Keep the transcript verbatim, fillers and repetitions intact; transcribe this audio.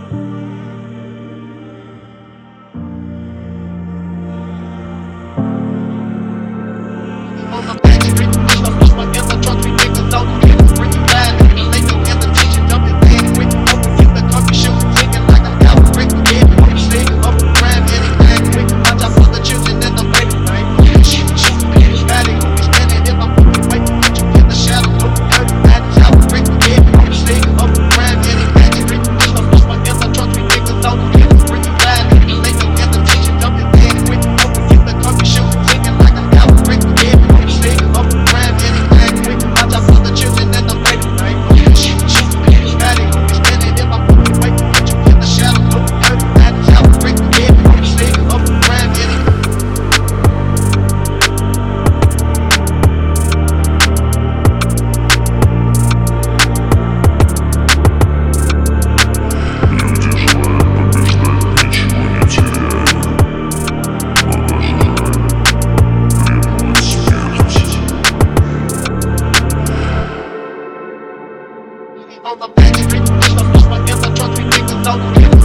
On the back street, push up, push my in the truck, we niggas out the kids, bring it bad, they know in the teacher, jumping in, quick, open, keep the coffee shoe, singing like a cow, break the game, up, sing, up, grab, anything, quick, watch out for the children in the baby, right? Shoot, shoot, bitch, batty, we standing in my movie, wait, put you in the shadow, look, dirty, bad, out, break the game, up, sing, up, grab, anything, street, push up, push my in the truck, we niggas out the kids, bring it bad, they know in the teacher, jumping in, quick, open, keep the coffee shoe, singing like a cow, break the game, up, grab anything, quick, watch out for the children and the baby, right? Shoot, shoot, bitch, batty, we standing in my movie, wait, put you in the shadow, look, dirty, bad, out, break the game, up, sing, up, grab anything. On the back street, push up, push my in the truck, we niggas out the